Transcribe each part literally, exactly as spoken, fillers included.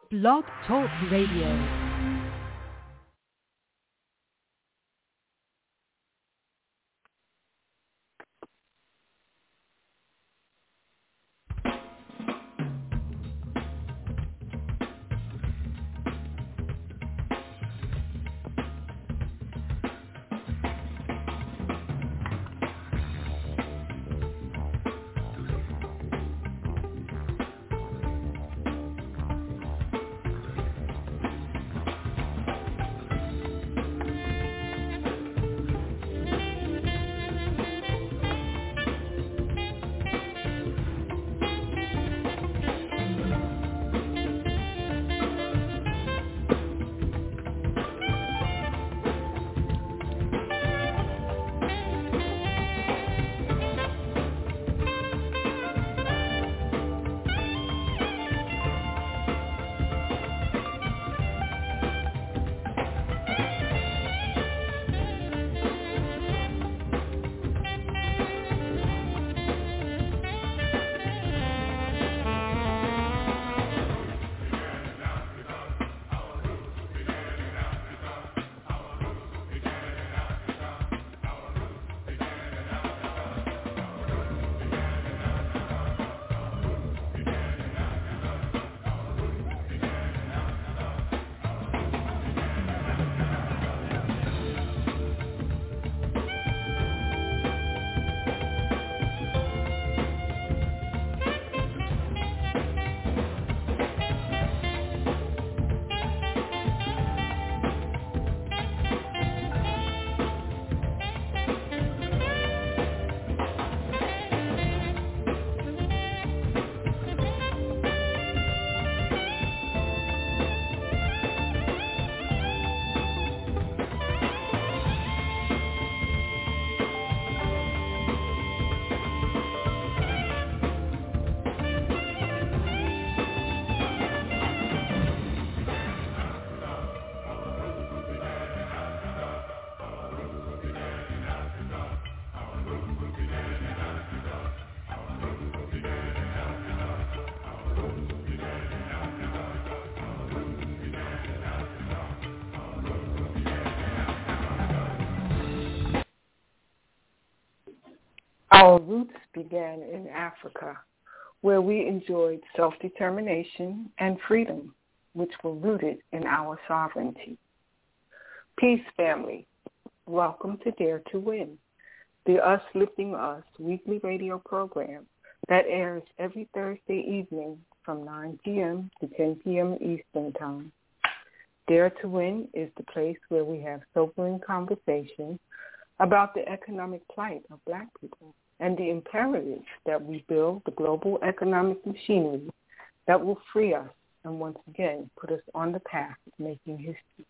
Blog Talk Radio. Our roots began in Africa, where we enjoyed self-determination and freedom, which were rooted in our sovereignty. Peace, family. Welcome to Dare to Win, the Us Lifting Us weekly radio program that airs every Thursday evening from nine p.m. to ten p.m. Eastern Time. Dare to Win is the place where we have sobering conversations about the economic plight of Black people and the imperative that we build the global economic machinery that will free us and once again put us on the path of making history.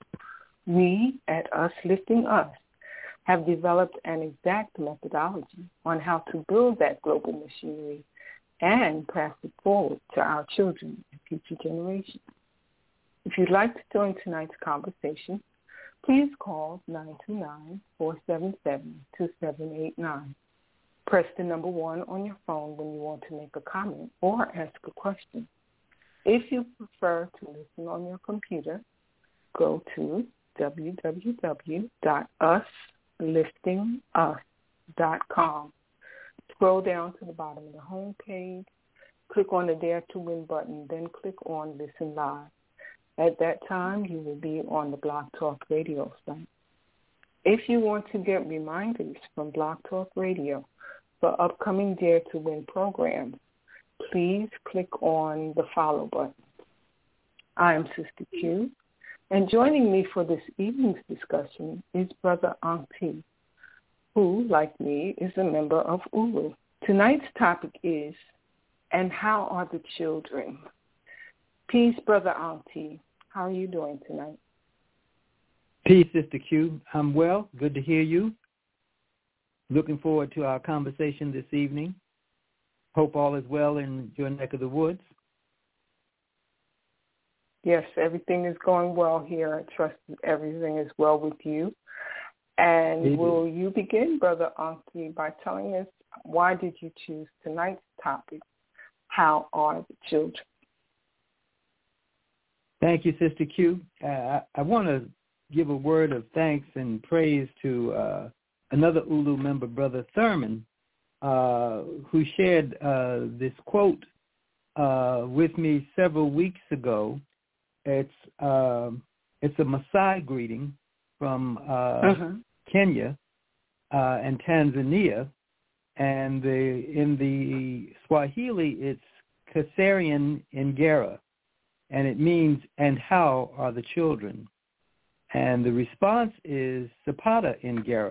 We at Us Lifting Us have developed an exact methodology on how to build that global machinery and pass it forward to our children and future generations. If you'd like to join tonight's conversation, please call nine two nine, four seven seven, two seven eight nine. Press the number one on your phone when you want to make a comment or ask a question. If you prefer to listen on your computer, go to w w w dot us lifting us dot com. Scroll down to the bottom of the home page, click on the Dare to Win button, then click on Listen Live. At that time, you will be on the Blog Talk Radio site. If you want to get reminders from Blog Talk Radio for upcoming Dare to Win programs, please click on the Follow button. I am Sister Q, and joining me for this evening's discussion is Brother Auntie, who, like me, is a member of U R U. Tonight's topic is, and how are the children? Peace, Brother Auntie. How are you doing tonight? Peace, Sister Q. I'm well. Good to hear you. Looking forward to our conversation this evening. Hope all is well in your neck of the woods. Yes, everything is going well here. I trust everything is well with you. And It will is. you begin, Brother Auntie, by telling us why did you choose tonight's topic, how are the children? Thank you, Sister Q. Uh, I, I want to give a word of thanks and praise to uh, another Ulu member, Brother Thurman, uh, who shared uh, this quote uh, with me several weeks ago. It's uh, it's a Maasai greeting from uh, uh-huh. Kenya uh, and Tanzania, and the, in the Swahili it's Kasarian Ingera, and it means, and how are the children? And the response is Sapata Ingera,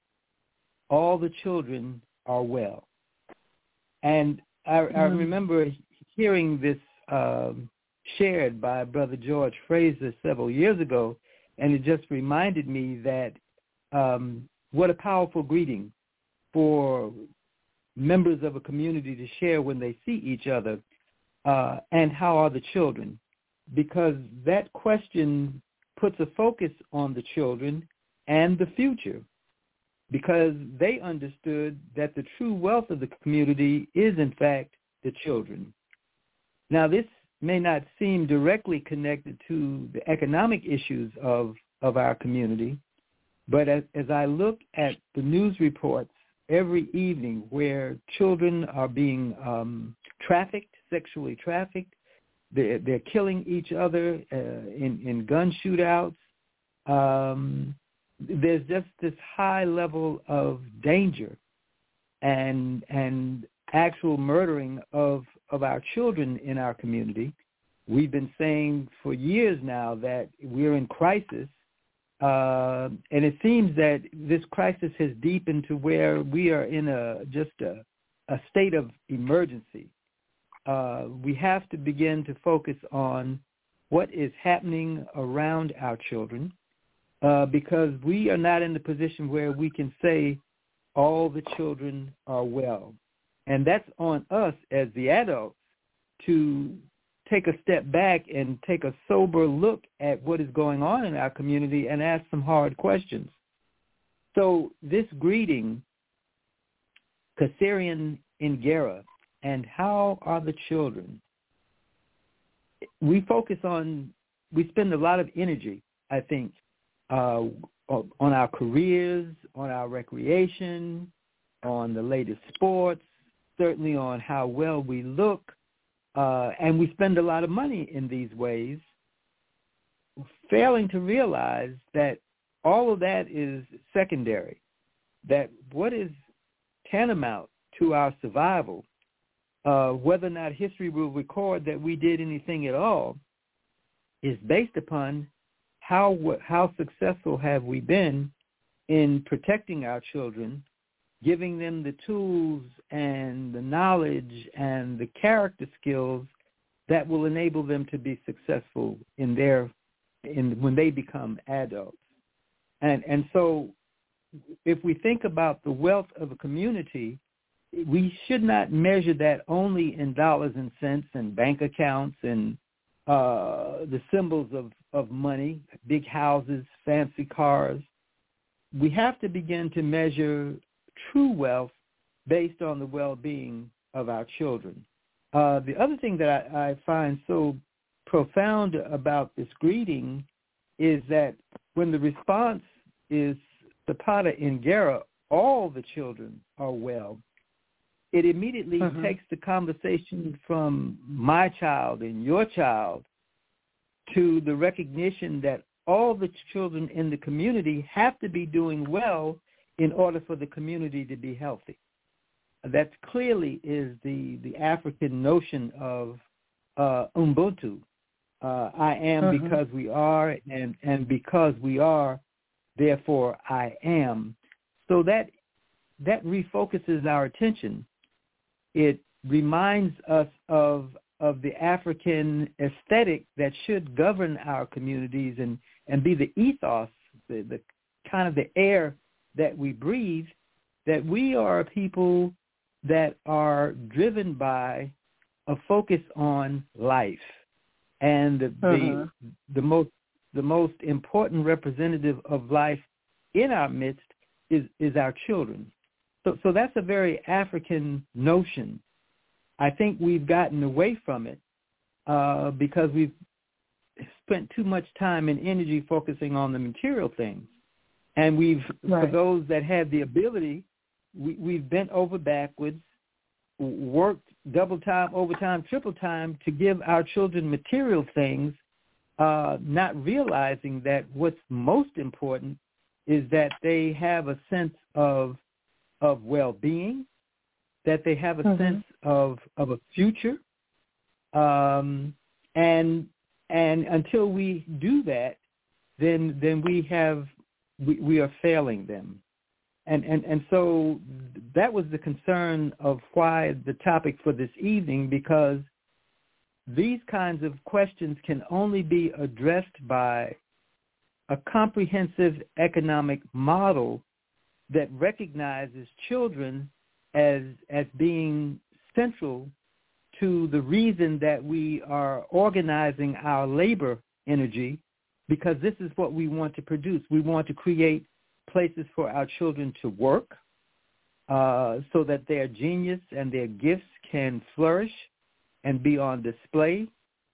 all the children are well. And I, mm-hmm. I remember hearing this um, shared by Brother George Fraser several years ago, and it just reminded me that um, what a powerful greeting for members of a community to share when they see each other, uh, and how are the children? Because that question puts a focus on the children and the future, because they understood that the true wealth of the community is, in fact, the children. Now, this may not seem directly connected to the economic issues of, of our community, but as, as I look at the news reports every evening where children are being um, trafficked, sexually trafficked, they're, they're killing each other uh, in, in gun shootouts, um, there's just this high level of danger and and actual murdering of, of our children in our community. We've been saying for years now that we're in crisis, uh, and it seems that this crisis has deepened to where we are in a just a, a state of emergency. Uh, we have to begin to focus on what is happening around our children, uh, because we are not in the position where we can say all the children are well. And that's on us as the adults to take a step back and take a sober look at what is going on in our community and ask some hard questions. So this greeting, Kasarian Ingera, and how are the children? We focus on, we spend a lot of energy, I think, uh, on our careers, on our recreation, on the latest sports, certainly on how well we look, uh, and we spend a lot of money in these ways, failing to realize that all of that is secondary, that what is tantamount to our survival, uh, whether or not history will record that we did anything at all, is based upon how how successful have we been in protecting our children, giving them the tools and the knowledge and the character skills that will enable them to be successful in their in when they become adults. And and so if we think about the wealth of a community, we should not measure that only in dollars and cents and bank accounts and uh, the symbols of, of money, big houses, fancy cars. We have to begin to measure true wealth based on the well-being of our children. Uh, the other thing that I, I find so profound about this greeting is that when the response is Sapata Ingera, all the children are well, it immediately mm-hmm. takes the conversation from my child and your child to the recognition that all the children in the community have to be doing well in order for the community to be healthy. That clearly is the, the African notion of uh, Ubuntu. Uh, I am mm-hmm. because we are, and, and because we are, therefore I am. So that that refocuses our attention. It reminds us of of the African aesthetic that should govern our communities and, and be the ethos, the, the kind of the air that we breathe, that we are a people that are driven by a focus on life. And the, uh-huh. the, the most the most important representative of life in our midst is, is our children. So, so that's a very African notion. I think we've gotten away from it uh, because we've spent too much time and energy focusing on the material things. And we've, right. for those that have the ability, we, we've bent over backwards, worked double time, overtime, triple time to give our children material things, uh, not realizing that what's most important is that they have a sense of of well-being, that they have a mm-hmm. sense of, of a future, um, and and until we do that, then then we have we, we are failing them. And, and and so that was the concern of why the topic for this evening, because these kinds of questions can only be addressed by a comprehensive economic model that recognizes children as as being central to the reason that we are organizing our labor energy, because this is what we want to produce. We want to create places for our children to work uh, so that their genius and their gifts can flourish and be on display,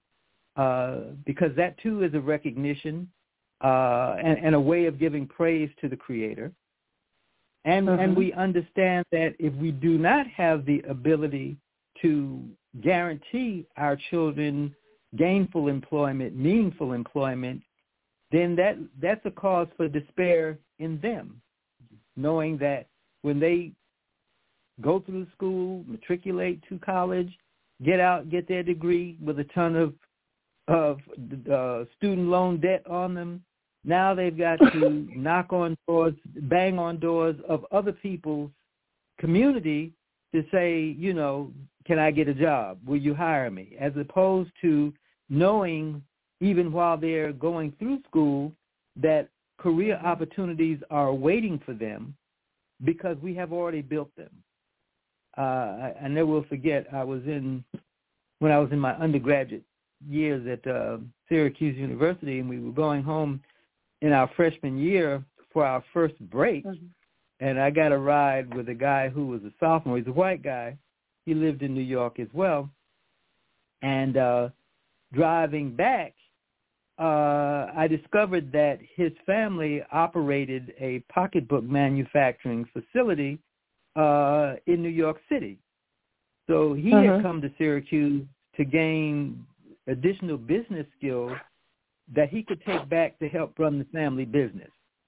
uh, because that too is a recognition uh, and, and a way of giving praise to the Creator. And, mm-hmm. and we understand that if we do not have the ability to guarantee our children gainful employment, meaningful employment, then that that's a cause for despair in them, knowing that when they go through school, matriculate to college, get out, get their degree with a ton of of uh, student loan debt on them, now they've got to knock on doors, bang on doors of other people's community to say, you know, can I get a job? Will you hire me? As opposed to knowing, even while they're going through school, that career opportunities are waiting for them because we have already built them. Uh, I, I never will forget, I was in, when I was in my undergraduate years at uh, Syracuse University, and we were going home in our freshman year for our first break, mm-hmm. and I got a ride with a guy who was a sophomore. He's a white guy. He lived in New York as well. And uh, driving back, uh, I discovered that his family operated a pocketbook manufacturing facility uh, in New York City. So he uh-huh. had come to Syracuse to gain additional business skills that he could take back to help run the family business.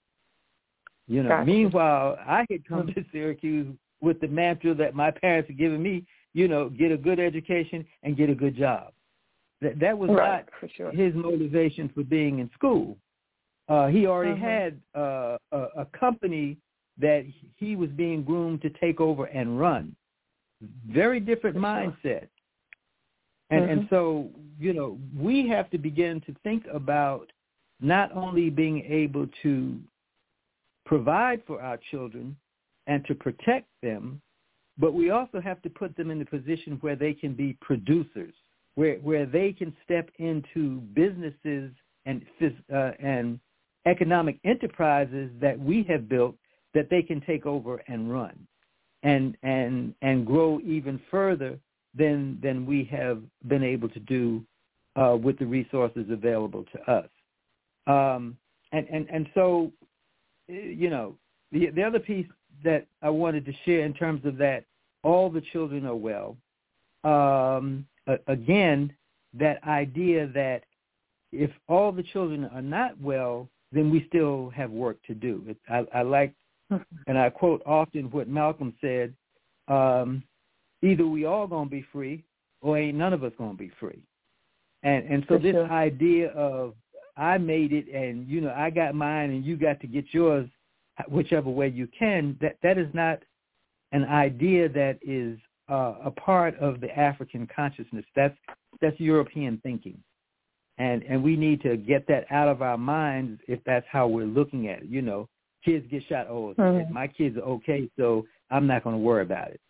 You know, gotcha. Meanwhile, I had come to Syracuse with the mantra that my parents had given me, you know, get a good education and get a good job. That that was right, not for sure. his motivation for being in school. Uh, he already uh-huh. had uh, a, a company that he was being groomed to take over and run. Very different for mindset. Sure. And, mm-hmm. and so, you know, we have to begin to think about not only being able to provide for our children and to protect them, but we also have to put them in the position where they can be producers, where where they can step into businesses and uh, and economic enterprises that we have built that they can take over and run, and and and grow even further than than we have been able to do uh, with the resources available to us. Um, and, and and so, you know, the the other piece that I wanted to share in terms of that, all the children are well. Um, again, that idea that if all the children are not well, then we still have work to do. It, I, I like, and I quote often what Malcolm said, um, either we all going to be free or ain't none of us going to be free. And and so For this sure. idea of I made it and, you know, I got mine and you got to get yours whichever way you can, that, that is not an idea that is uh, a part of the African consciousness. That's that's European thinking. And and we need to get that out of our minds if that's how we're looking at it. You know, kids get shot, oh, mm-hmm. my kids are okay, so I'm not going to worry about it.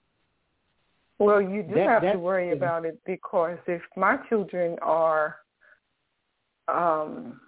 Well, you do that, have to worry about it, because if my children are, um,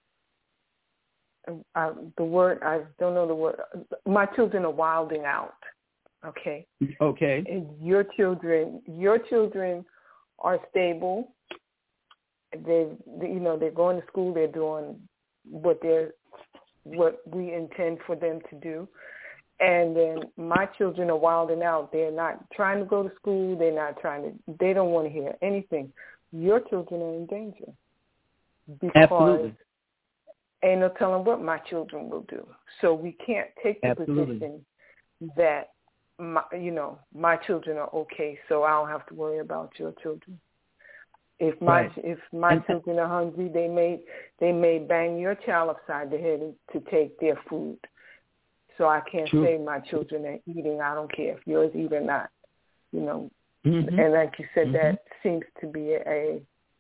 I, the word, I don't know the word, my children are wilding out, okay? Okay. And your children, your children are stable they, you know, they're going to school. They're doing what they're what we intend for them to do. And then my children are wilding out. They're not trying to go to school. They're not trying to. They don't want to hear anything. Your children are in danger because Absolutely. ain't no telling what my children will do. So we can't take the Absolutely. position that my, you know, my children are okay, so I don't have to worry about your children. If my Right. if my And- children are hungry, they may they may bang your child upside the head to take their food. So I can't True. say my children are eating. I don't care if yours eat or not. You know, Mm-hmm. and like you said, Mhm. that seems to be a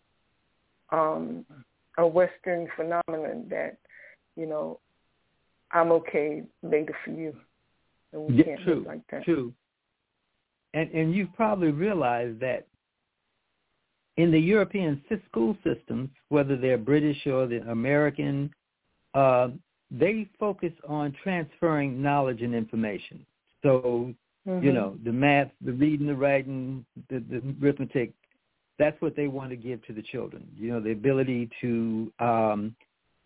um, a Western phenomenon that, you know, I'm okay later for you, and we Yeah, can't true, live like that. True. And and you've probably realized that in the European school systems, whether they're British or the American, uh, they focus on transferring knowledge and information. So, Mm-hmm. you know, the math, the reading, the writing, the, the arithmetic, that's what they want to give to the children. You know, the ability to um,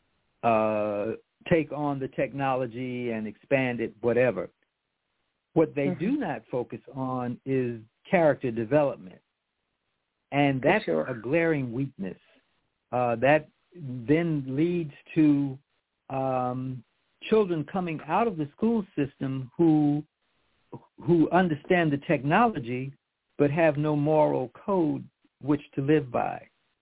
uh, take on the technology and expand it, whatever. What they Mm-hmm. do not focus on is character development. And that's sure. a glaring weakness. Uh, that then leads to um, children coming out of the school system who who understand the technology but have no moral code which to live by,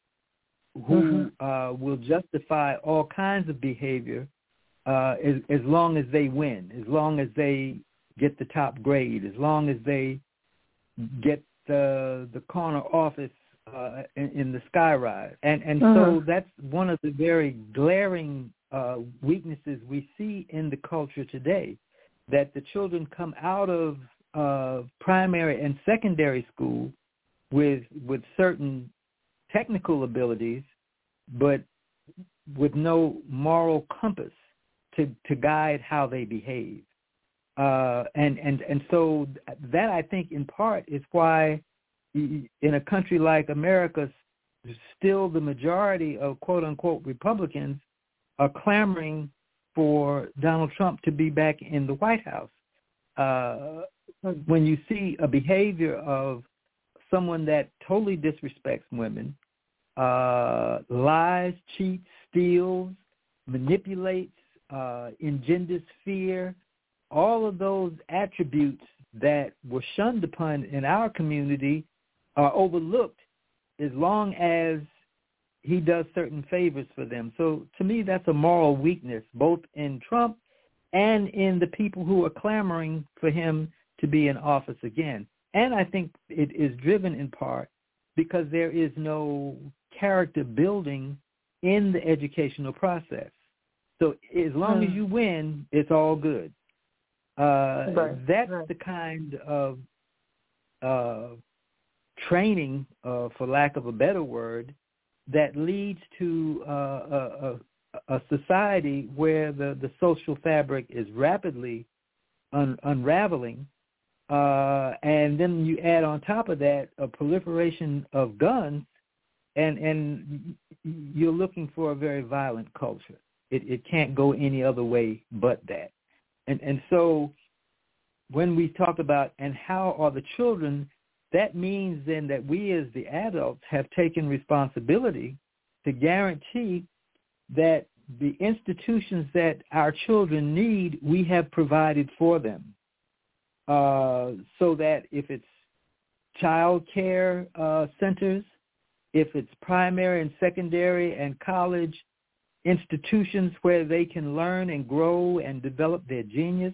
who Mm-hmm. uh, will justify all kinds of behavior uh, as, as long as they win, as long as they get the top grade, as long as they get the the corner office uh, in, in the skyrise. And and Mm-hmm. so that's one of the very glaring uh, weaknesses we see in the culture today, that the children come out of uh, primary and secondary school with with certain technical abilities, but with no moral compass to, to guide how they behave. Uh, and, and, and so that, I think, in part is why in a country like America, still the majority of quote-unquote Republicans are clamoring for Donald Trump to be back in the White House. Uh, when you see a behavior of someone that totally disrespects women, uh, lies, cheats, steals, manipulates, uh, engenders fear, all of those attributes that were shunned upon in our community are overlooked as long as he does certain favors for them. So to me, that's a moral weakness, both in Trump and in the people who are clamoring for him to be in office again. And I think it is driven in part because there is no character building in the educational process. So as long Hmm. as you win, it's all good. Uh, Right, that's right. the kind of uh, training, uh, for lack of a better word, that leads to uh, a, a, a society where the, the social fabric is rapidly un, unraveling. Uh, and then you add on top of that a proliferation of guns, and, and you're looking for a very violent culture. It, it can't go any other way but that. And, and so when we talk about and how are the children, that means then that we as the adults have taken responsibility to guarantee that the institutions that our children need, we have provided for them. Uh, so that if it's child care uh, centers, if it's primary and secondary and college institutions where they can learn and grow and develop their genius,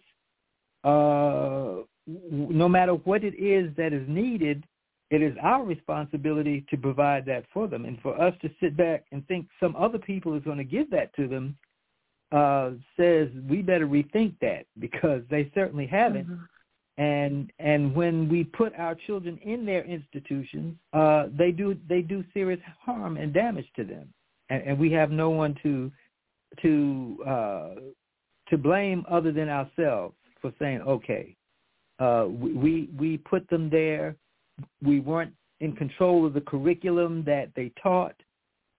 uh, no matter what it is that is needed, it is our responsibility to provide that for them. And for us to sit back and think some other people is going to give that to them uh, says we better rethink that, because they certainly haven't. Mm-hmm. And and when we put our children in their institutions, uh, they do they do serious harm and damage to them, and, and we have no one to to uh, to blame other than ourselves for saying, okay, uh, we we put them there. We weren't in control of the curriculum that they taught.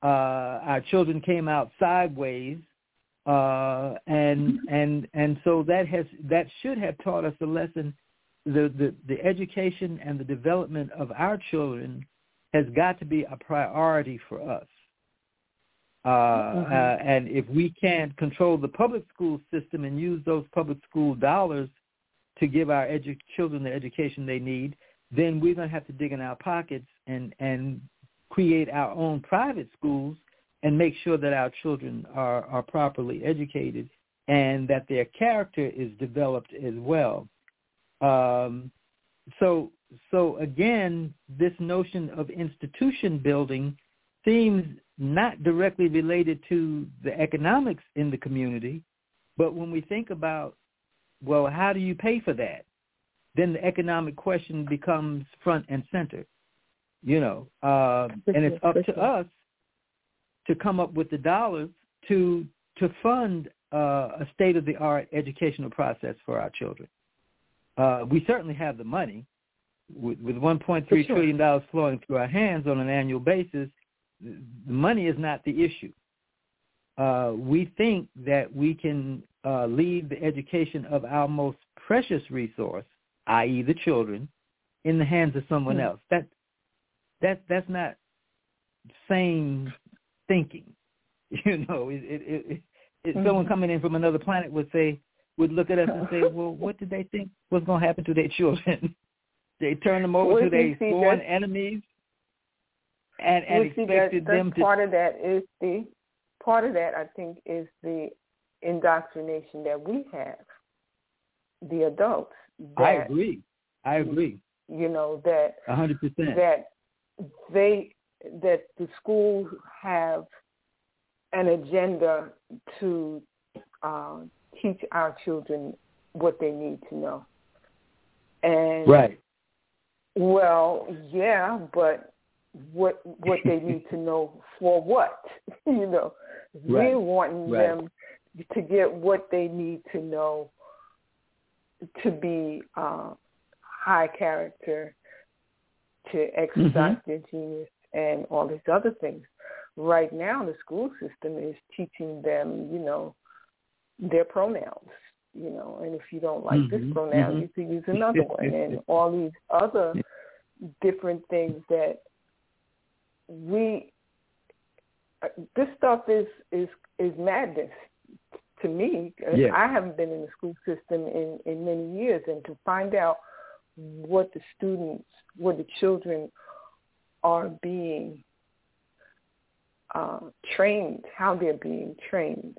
Uh, our children came out sideways, uh, and and and so that has that should have taught us a lesson. The, the the education and the development of our children has got to be a priority for us. Uh, mm-hmm. uh, and if we can't control the public school system and use those public school dollars to give our edu- children the education they need, then we're going to have to dig in our pockets and, and create our own private schools and make sure that our children are, are properly educated and that their character is developed as well. Um, so, so again, this notion of institution building seems not directly related to the economics in the community, but when we think about, well, how do you pay for that? Then the economic question becomes front and center, you know, uh, and it's up to us to come up with the dollars to to fund uh, a state-of-the-art educational process for our children. Uh, we certainly have the money. With, with one point three sure. trillion dollars flowing through our hands on an annual basis, the money is not the issue. Uh, we think that we can uh, leave the education of our most precious resource, that is the children, in the hands of someone mm-hmm. else. That that that's not sane thinking. You know, it, it, it, it, mm-hmm. someone coming in from another planet would say, would look at us and say, well, what did they think was going to happen to their children? They turned them over to their foreign enemies and, and expected that, them to... Part of that is the, part of that, I think, is the indoctrination that we have, the adults. That, I agree. I agree. You know, that... one hundred percent. That they, that the schools have an agenda to uh, teach our children what they need to know. And right. Well, yeah, but what what they need to know for what? You know, right. We're wanting right. them to get what they need to know to be uh, high character, to exercise mm-hmm. their genius, and all these other things. Right now, the school system is teaching them, you know, their pronouns. You know, and if you don't like mm-hmm, this pronoun, mm-hmm. you can use another one, and all these other different things that we. Uh, this stuff is is is madness to me. Yeah. I haven't been in the school system in, in many years, and to find out what the students, what the children are being uh, trained, how they're being trained,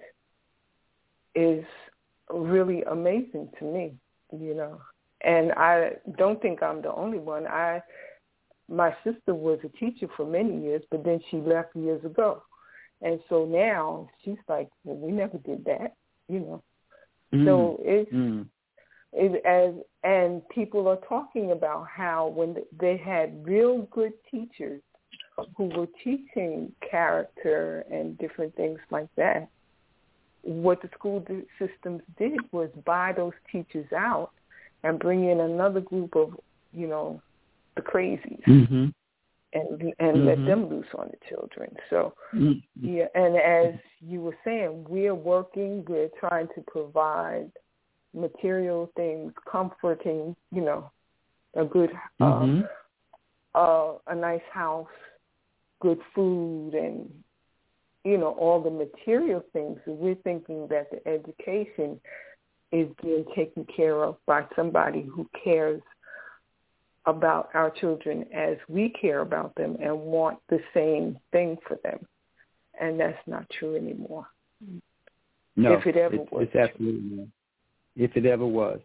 is really amazing to me, you know. And I don't think I'm the only one. I, my sister was a teacher for many years, but then she left years ago. And so now she's like, well, we never did that, you know. Mm. So it's, mm. it, as, and people are talking about how when they had real good teachers who were teaching character and different things like that, what the school systems did was buy those teachers out and bring in another group of, you know, the crazies mm-hmm. and and mm-hmm. let them loose on the children. So, mm-hmm. yeah, and as you were saying, we're working, we're trying to provide material things, comforting, you know, a good, mm-hmm. uh, uh, a nice house, good food, and you know, all the material things. We're thinking that the education is being taken care of by somebody who cares about our children as we care about them and want the same thing for them. And that's not true anymore. No, if it ever it's, was. It's absolutely not. If it ever was.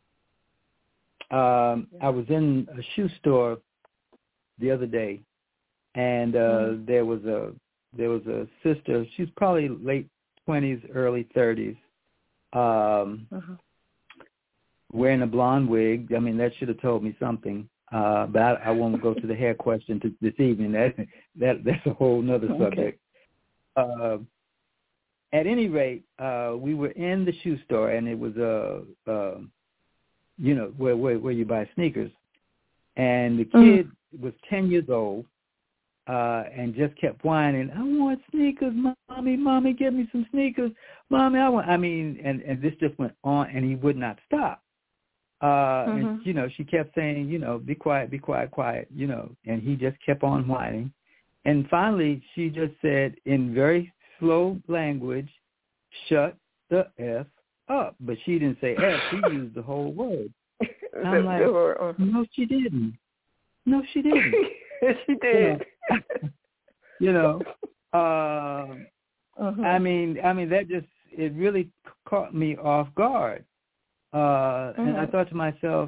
Um, I was in a shoe store the other day, and uh, mm-hmm. there was a There was a sister, she's probably late twenties, early thirties, um, uh-huh. wearing a blonde wig. I mean, that should have told me something, uh, but I, I won't go to the hair question to, this evening. That, that That's a whole other subject. Okay. Uh, at any rate, uh, we were in the shoe store, and it was, a, uh, you know, where, where, where you buy sneakers. And the kid mm-hmm. was ten years old. uh, and just kept whining, I want sneakers, mommy, mommy, get me some sneakers, mommy, I want, I mean, and, and this just went on, and he would not stop. Uh, mm-hmm. And, you know, she kept saying, you know, be quiet, be quiet, quiet, you know, and he just kept on whining. And finally, she just said in very slow language, shut the F up. But she didn't say F. She used the whole word. I'm like, no, she didn't. No, she didn't. She did. You know, uh, uh-huh. I mean, I mean, that just, it really caught me off guard. Uh, uh-huh. And I thought to myself,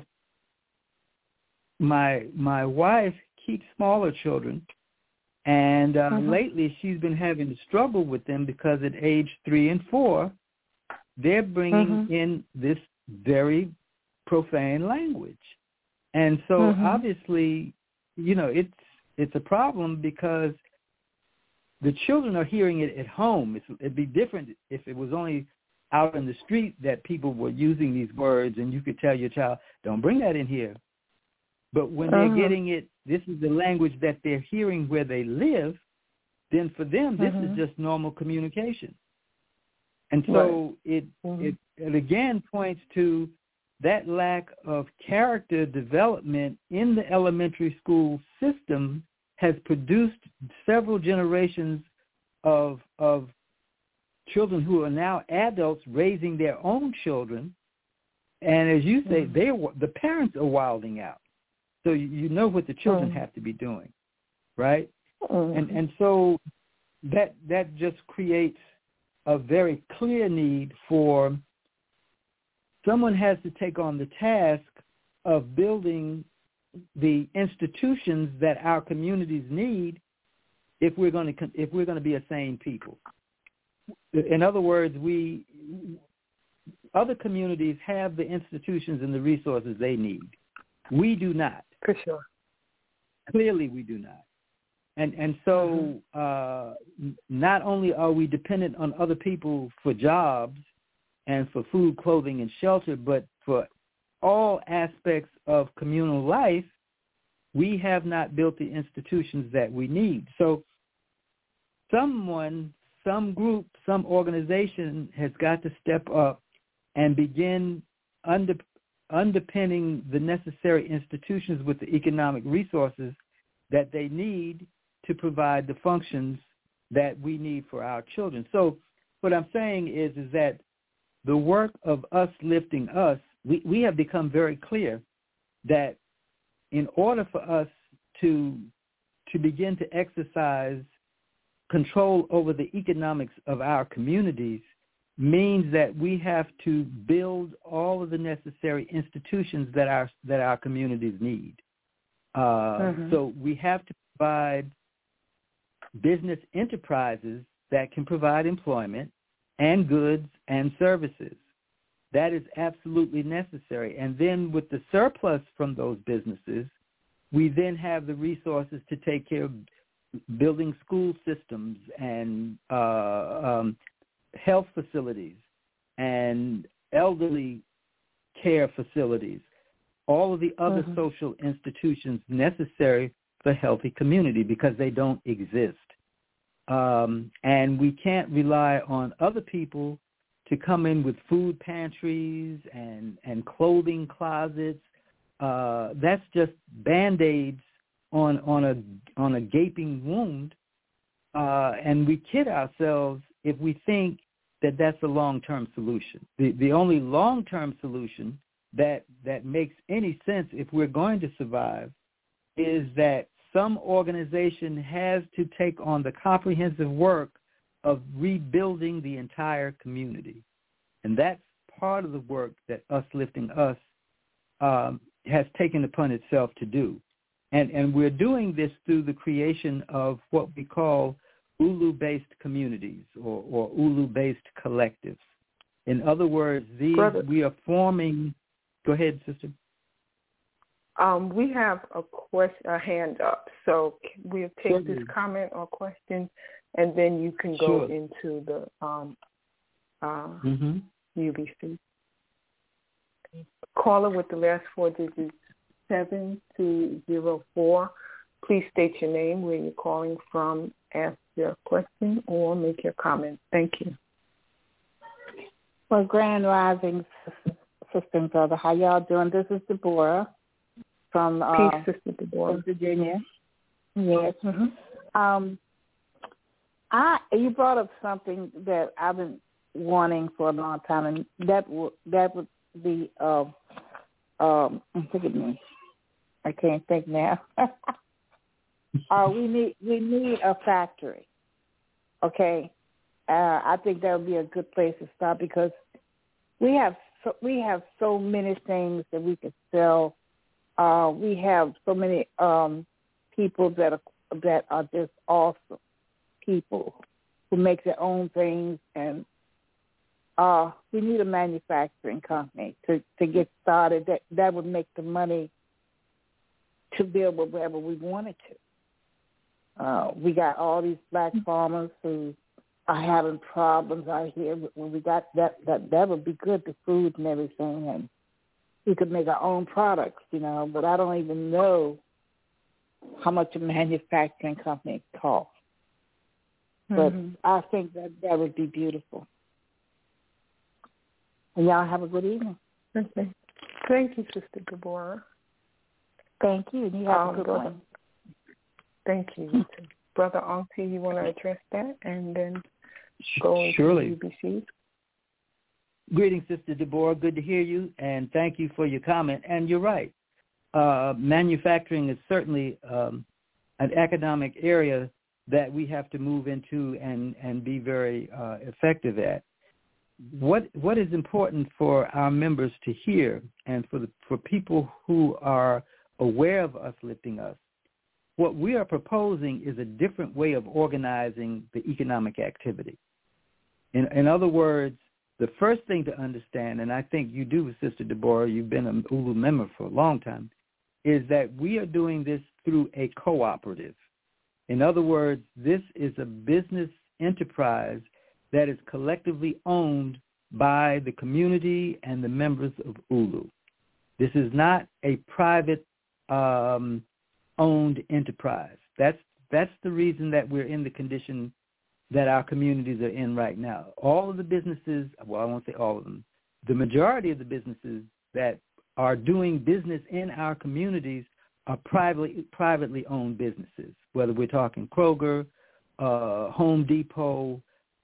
my my wife keeps smaller children, and uh, uh-huh. lately she's been having to struggle with them because at age three and four, they're bringing uh-huh. in this very profane language. And so uh-huh. obviously, you know, it's it's a problem because the children are hearing it at home. It's, it'd be different if it was only out in the street that people were using these words and you could tell your child, don't bring that in here. But when uh-huh. they're getting it, this is the language that they're hearing where they live, then for them, this uh-huh. is just normal communication. And so right. it, uh-huh. it it again points to that lack of character development in the elementary school system has produced several generations of of children who are now adults raising their own children. And as you say, mm-hmm. they the parents are wilding out. So you know what the children mm-hmm. have to be doing, right? Mm-hmm. And and so that that just creates a very clear need for someone has to take on the task of building the institutions that our communities need if we're going to if we're going to be a sane people. In other words, we other communities have the institutions and the resources they need. We do not. For sure. Clearly, we do not. And and so uh, not only are we dependent on other people for jobs and for food, clothing, and shelter, but for all aspects of communal life, we have not built the institutions that we need. So someone, some group, some organization has got to step up and begin under, underpinning the necessary institutions with the economic resources that they need to provide the functions that we need for our children. So what I'm saying is, is that the work of us lifting us, we, we have become very clear that in order for us to to begin to exercise control over the economics of our communities means that we have to build all of the necessary institutions that our that our communities need. Uh, mm-hmm. So we have to provide business enterprises that can provide employment and goods and services. That is absolutely necessary. And then with the surplus from those businesses, we then have the resources to take care of building school systems and uh, um, health facilities and elderly care facilities, all of the other mm-hmm. social institutions necessary for a healthy community because they don't exist. Um, and we can't rely on other people to come in with food pantries and, and clothing closets. Uh, that's just Band-Aids on, on a on a gaping wound. Uh, and we kid ourselves if we think that that's a long-term solution. The, the only long-term solution that, that makes any sense if we're going to survive is that some organization has to take on the comprehensive work of rebuilding the entire community. And that's part of the work that Us Lifting Us um, has taken upon itself to do. And, and we're doing this through the creation of what we call U L U-based communities or, or U L U-based collectives. In other words, these Brother. we are forming – go ahead, sister. Um, we have a question, a hand up, so we'll take sure. this comment or question, and then you can go sure. into the um, uh, mm-hmm. U B C. Caller with the last four digits, seven two zero four. Please state your name, where you're calling from, ask your question, or make your comment. Thank you. Well, Grand Rising, sister and brother, how y'all doing? This is Deborah from uh, Peace, Sister Deborah. Virginia. Yes. Mm-hmm. Um, I you brought up something that I've been wanting for a long time, and that would that would be uh, um. Look at me, I can't think now. uh, we need we need a factory. Okay, uh, I think that would be a good place to start because we have so, we have so many things that we could sell. Uh, we have so many um, people that are that are just awesome people who make their own things, and uh, we need a manufacturing company to, to get started. That that would make the money to build whatever we wanted to. Uh, we got all these black farmers who are having problems out here. When we got that, that that would be good, the food and everything, and we could make our own products, you know. But I don't even know how much a manufacturing company costs. But mm-hmm. I think that that would be beautiful. And y'all have a good evening. Okay. Thank you, Sister Deborah. Thank you. And you have um, a good brother. one. Thank you. Brother Auntie, you want to address that and then go into Surely. U B Cs? Greetings, Sister Deborah. Good to hear you, and thank you for your comment. And you're right. Uh, manufacturing is certainly um, an economic area that we have to move into and, and be very uh, effective at. What what is important for our members to hear, and for the, for people who are aware of us lifting us, what we are proposing is a different way of organizing the economic activity. In, in other words, the first thing to understand, and I think you do, Sister Deborah, you've been an Ulu member for a long time, is that we are doing this through a cooperative. In other words, this is a business enterprise that is collectively owned by the community and the members of Ulu. This is not a private um, owned enterprise. That's that's the reason that we're in the condition that our communities are in right now. All of the businesses, well, I won't say all of them, the majority of the businesses that are doing business in our communities are privately privately owned businesses, whether we're talking Kroger, uh, Home Depot,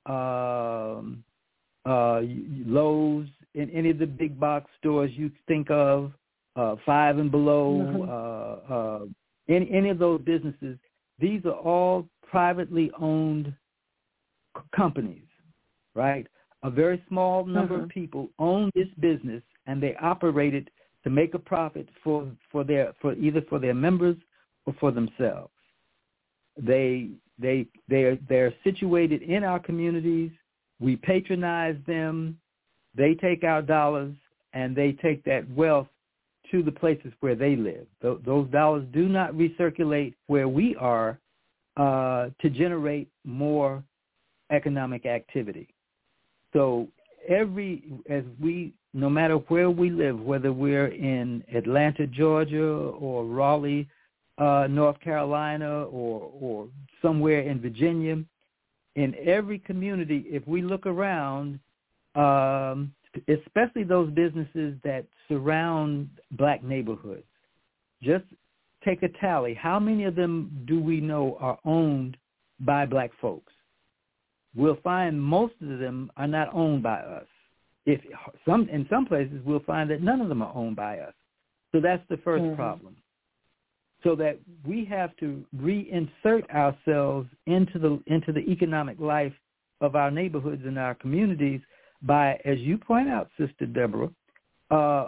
um, uh, Lowe's, in any of the big box stores you think of, uh, Five and Below, mm-hmm. uh, uh, any, any of those businesses. These are all privately owned c- companies, right? A very small number mm-hmm. of people own this business, and they operate it to make a profit for, for their for either for their members or for themselves. They they they are they're situated in our communities. We patronize them. They take our dollars and they take that wealth to the places where they live. Th- those dollars do not recirculate where we are uh, to generate more economic activity. So every as we no matter where we live, whether we're in Atlanta, Georgia, or Raleigh, uh, North Carolina, or, or somewhere in Virginia, in every community, if we look around, um, especially those businesses that surround black neighborhoods, just take a tally. How many of them do we know are owned by black folks? We'll find most of them are not owned by us. If some in some places, we'll find that none of them are owned by us. So that's the first mm-hmm. problem. So that we have to reinsert ourselves into the into the economic life of our neighborhoods and our communities by, as you point out, Sister Deborah, uh,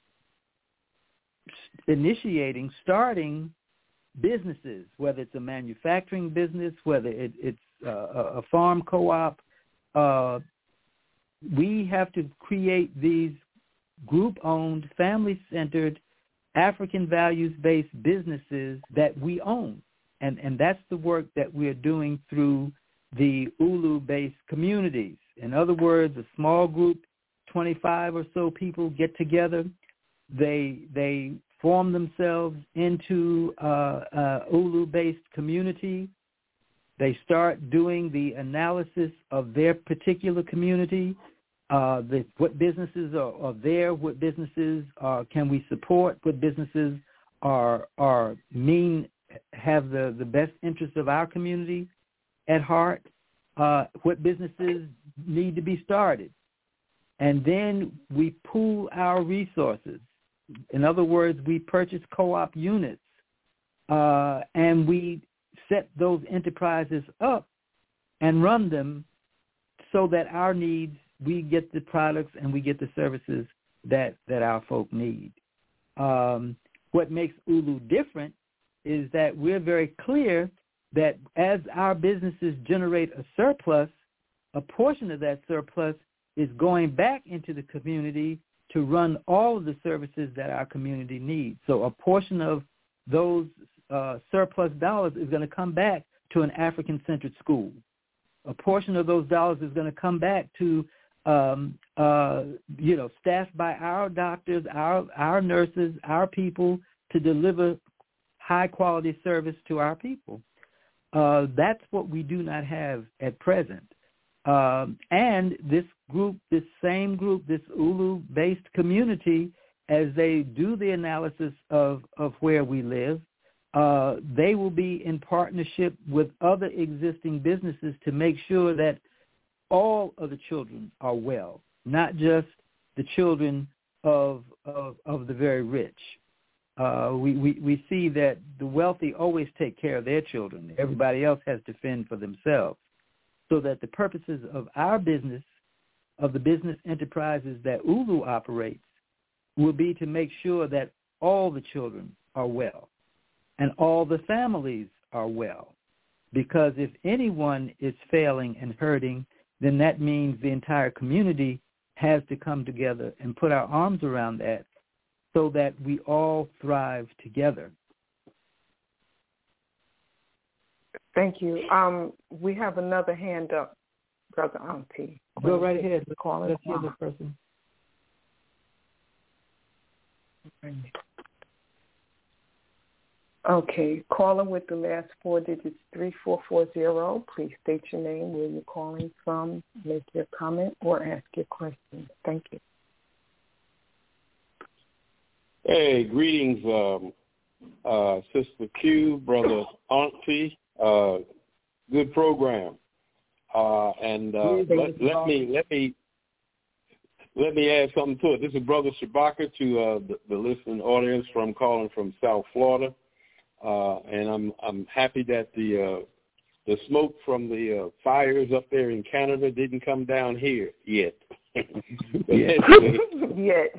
initiating, starting businesses, whether it's a manufacturing business, whether it, it's uh, a farm co-op. Uh, we have to create these group-owned, family-centered, African values-based businesses that we own. And, and that's the work that we're doing through the Ulu-based communities. In other words, a small group, twenty-five or so people get together. They they form themselves into uh, uh, Ulu-based community. They start doing the analysis of their particular community, uh, the, what businesses are, are there, what businesses uh, can we support, what businesses are are mean have the, the best interests of our community at heart, uh, what businesses need to be started. And then we pool our resources. In other words, we purchase co-op units, uh, and we set those enterprises up and run them so that our needs, we get the products and we get the services that, that our folk need. Um, what makes Ulu different is that we're very clear that as our businesses generate a surplus, a portion of that surplus is going back into the community to run all of the services that our community needs. So a portion of those uh, surplus dollars is going to come back to an African-centered school. A portion of those dollars is going to come back to, um, uh, you know, staffed by our doctors, our our nurses, our people to deliver high-quality service to our people. Uh, that's what we do not have at present. Um, and this group, this same group, this Ulu-based community, as they do the analysis of, of where we live, uh, they will be in partnership with other existing businesses to make sure that all of the children are well, not just the children of of, of the very rich. Uh, we, we, we see that the wealthy always take care of their children. Everybody else has to fend for themselves. So that the purposes of our business, of the business enterprises that Ulu operates, will be to make sure that all the children are well and all the families are well. Because if anyone is failing and hurting, then that means the entire community has to come together and put our arms around that so that we all thrive together. Thank you. Um, we have another hand up, Brother Auntie. Go right ahead. Let's, call let's hear the person. Okay. Caller with the last four digits, three four four zero. Please state your name, where you're calling from, make your comment, or ask your question. Thank you. Hey, greetings, um, uh, Sister Q, Brother Auntie. Uh, good program, uh, and uh, let, let me let me let me add something to it. This is Brother Shabaka to uh, the, the listening audience from calling from South Florida, uh, and I'm I'm happy that the uh, the smoke from the uh, fires up there in Canada didn't come down here yet. Yet. Yet.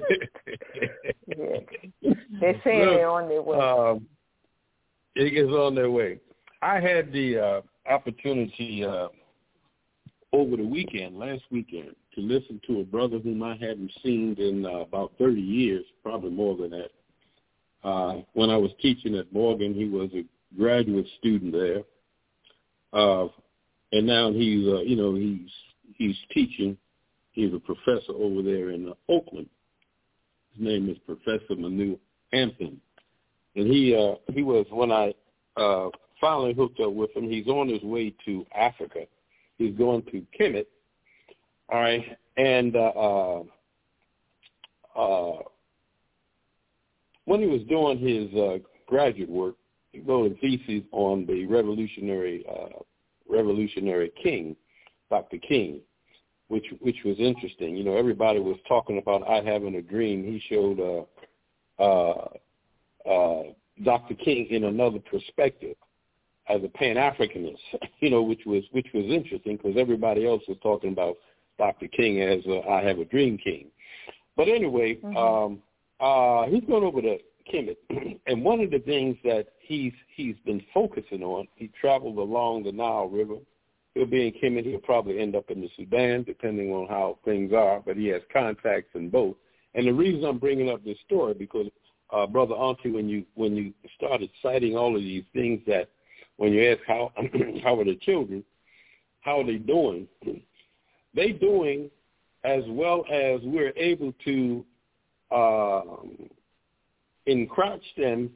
They're saying Look, they're on their way. Um, it is on their way. I had the uh, opportunity uh, over the weekend, last weekend, to listen to a brother whom I hadn't seen in uh, about thirty years, probably more than that. Uh, when I was teaching at Morgan, he was a graduate student there, uh, and now he's, uh, you know, he's he's teaching. He's a professor over there in uh, Oakland. His name is Professor Manu Hampton, and he uh, he was when I. Uh, finally hooked up with him. He's on his way to Africa. He's going to Kemet. All right. And uh, uh, uh, when he was doing his uh, graduate work, he wrote a thesis on the revolutionary uh, revolutionary king, Doctor King, which which was interesting. You know, everybody was talking about I Having a Dream. He showed uh, uh, uh, Doctor King in another perspective, as a Pan-Africanist, you know, which was which was interesting because everybody else was talking about Doctor King as a, I Have a Dream King. But anyway, mm-hmm. um, uh, he's going over to Kemet, and one of the things that he's he's been focusing on, he traveled along the Nile River. He'll be in Kemet. He'll probably end up in the Sudan, depending on how things are, but he has contacts in both. And the reason I'm bringing up this story, because, uh, Brother Auntie, when you when you started citing all of these things that when you ask how how are the children, how are they doing, they doing as well as we're able to uh, encroach them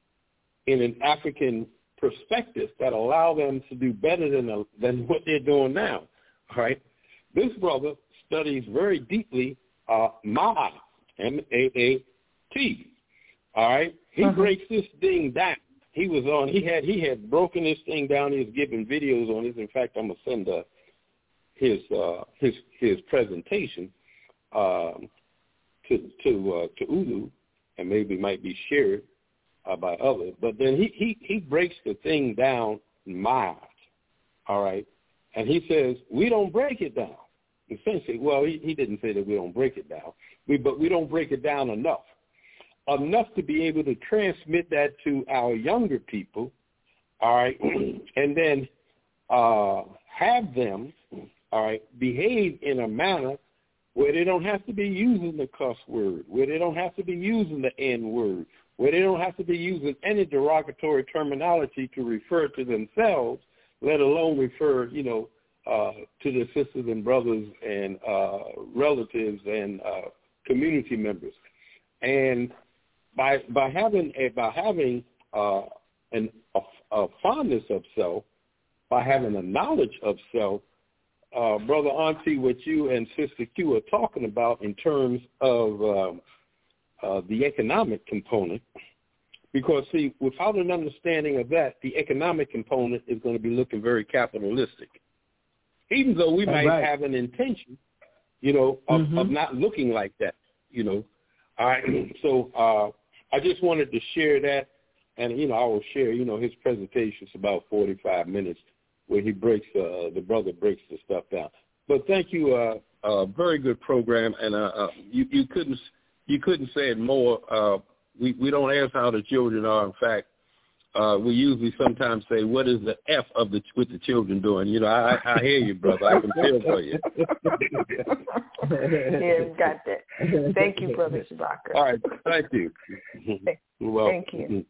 in an African perspective that allow them to do better than than what they're doing now. All right, this brother studies very deeply uh, Ma'at, M A A T. All right, he uh-huh. breaks this thing down. He was on. He had he had broken this thing down. He was giving videos on this. In fact, I'm gonna send uh, his uh, his his presentation um, to to uh, to Ulu, and maybe might be shared uh, by others. But then he, he he breaks the thing down mild. All right, and he says we don't break it down. Essentially, well, he, he didn't say that we don't break it down, we but we don't break it down enough. Enough to be able to transmit that to our younger people, all right, and then uh, have them, all right, behave in a manner where they don't have to be using the cuss word, where they don't have to be using the N word, where they don't have to be using any derogatory terminology to refer to themselves, let alone refer, you know, uh, to their sisters and brothers and uh, relatives and uh, community members, and By by having a by having uh, an a, a fondness of self, by having a knowledge of self, uh, Brother Auntie, what you and Sister Q are talking about in terms of um, uh, the economic component, because see, without an understanding of that, the economic component is going to be looking very capitalistic, even though we might right. have an intention, you know, of, mm-hmm. of not looking like that, you know. All right, so. Uh, I just wanted to share that, and, you know, I will share, you know, his presentation is about forty-five minutes where he breaks, uh, the brother breaks the stuff down. But thank you, uh, uh, very good program, and uh, uh, you, you couldn't you couldn't say it more. Uh, we, we don't ask how the children are. In fact, uh, we usually sometimes say, what is the F of the with the children doing? You know, I, I hear you, brother. I can feel for you. Yeah, got that. Thank you, Brother Shabaka. All right, thank you. Well, thank you.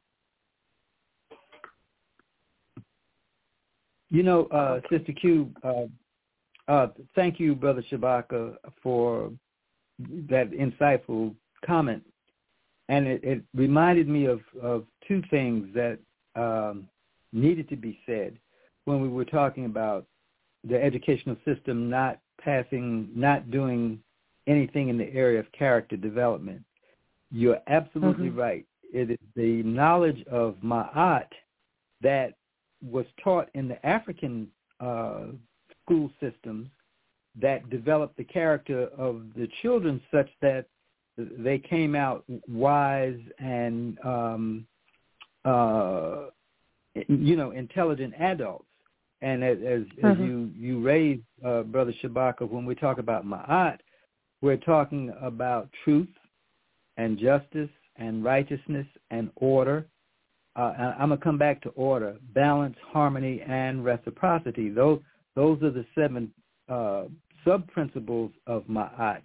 You know, uh, Sister Q, uh, uh, thank you, Brother Shabaka, for that insightful comment. And it, it reminded me of, of two things that um, needed to be said when we were talking about the educational system not passing, not doing anything in the area of character development. You're absolutely mm-hmm. right. It is the knowledge of Ma'at that was taught in the African uh, school systems that developed the character of the children such that they came out wise and, um, uh, you know, intelligent adults. And as, as, mm-hmm. as you, you raised, uh, Brother Shabaka, when we talk about Ma'at, we're talking about truth and justice and righteousness and order. Uh, I'm going to come back to order, balance, harmony, and reciprocity. Those, those are the seven uh, sub-principles of Ma'at.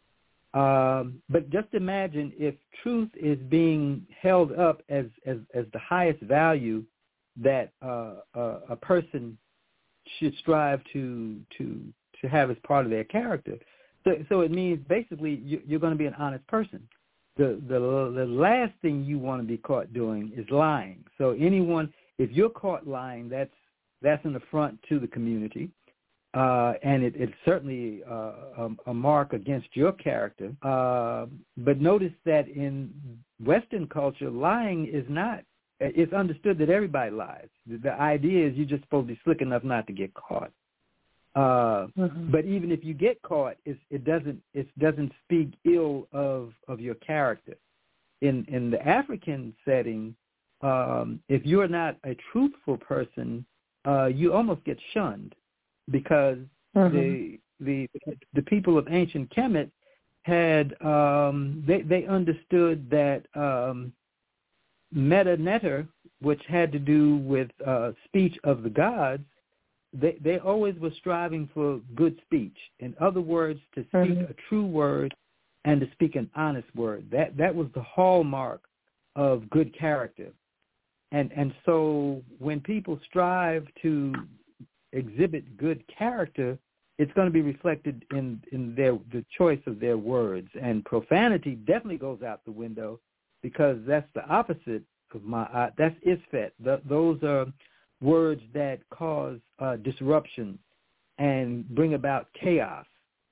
Um, but just imagine if truth is being held up as, as, as the highest value that uh, a, a person should strive to to to have as part of their character. So, so it means basically you, you're going to be an honest person. The, the the last thing you want to be caught doing is lying. So anyone, if you're caught lying, that's that's an affront to the community. Uh, and it, it's certainly uh, a, a mark against your character. Uh, but notice that in Western culture, lying is not, it's understood that everybody lies. The, the idea is you're just supposed to be slick enough not to get caught. Uh, mm-hmm. But even if you get caught, it's, it doesn't it doesn't speak ill of, of your character. In in the African setting, um, if you're not a truthful person, uh, you almost get shunned. Because mm-hmm. the the the people of ancient Kemet had um, they they understood that um, meta netter, which had to do with uh, speech of the gods, they they always were striving for good speech. In other words, to speak mm-hmm. a true word and to speak an honest word. That that was the hallmark of good character. And and so when people strive to exhibit good character, it's going to be reflected in, in their the choice of their words. And profanity definitely goes out the window because that's the opposite of ma'at. That's isfet. The, those are words that cause uh, disruption and bring about chaos.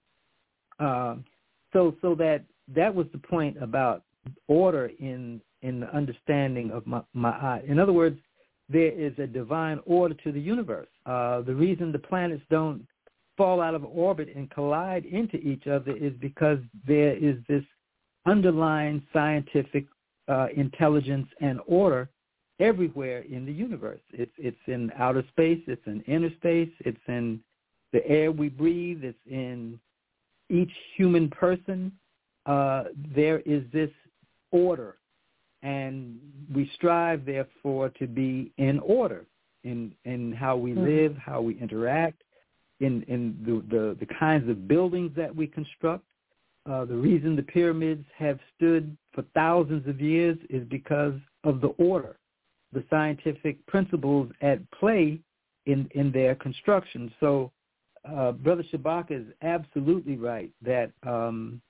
Uh, so, so that that was the point about order in in the understanding of ma'at. In other words, there is a divine order to the universe. Uh, the reason the planets don't fall out of orbit and collide into each other is because there is this underlying scientific uh, intelligence and order everywhere in the universe. It's it's in outer space, it's in inner space, it's in the air we breathe, it's in each human person. Uh, there is this order, and we strive, therefore, to be in order in in how we mm-hmm. live, how we interact, in, in the, the, the kinds of buildings that we construct. Uh, the reason the pyramids have stood for thousands of years is because of the order, the scientific principles at play in, in their construction. So uh, Brother Shabaka is absolutely right that um,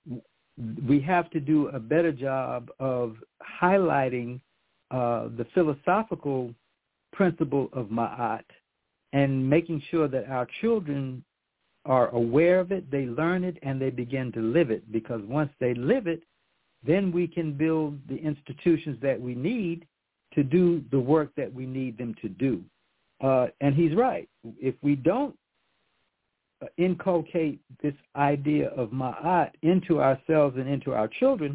we have to do a better job of highlighting uh, the philosophical principle of ma'at and making sure that our children are aware of it, they learn it, and they begin to live it. Because once they live it, then we can build the institutions that we need to do the work that we need them to do. Uh, and he's right. If we don't inculcate this idea of ma'at into ourselves and into our children,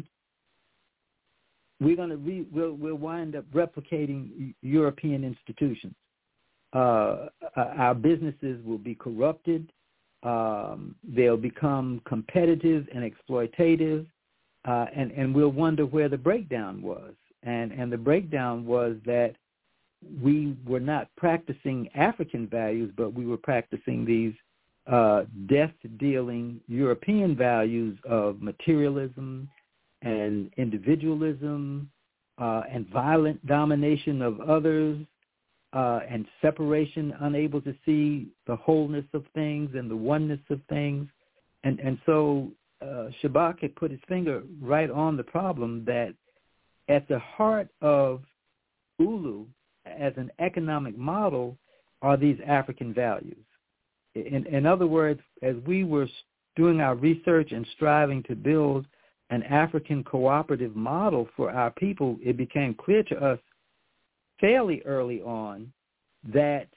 we're going to re- we'll, we'll wind up replicating European institutions. Uh, our businesses will be corrupted. Um, they'll become competitive and exploitative, uh, and, and we'll wonder where the breakdown was. And, and the breakdown was that we were not practicing African values, but we were practicing these uh, death-dealing European values of materialism and individualism uh, and violent domination of others, Uh, and separation, unable to see the wholeness of things and the oneness of things. And and so uh, Shabak had put his finger right on the problem that at the heart of Ulu as an economic model are these African values. In, in other words, as we were doing our research and striving to build an African cooperative model for our people, it became clear to us fairly early on that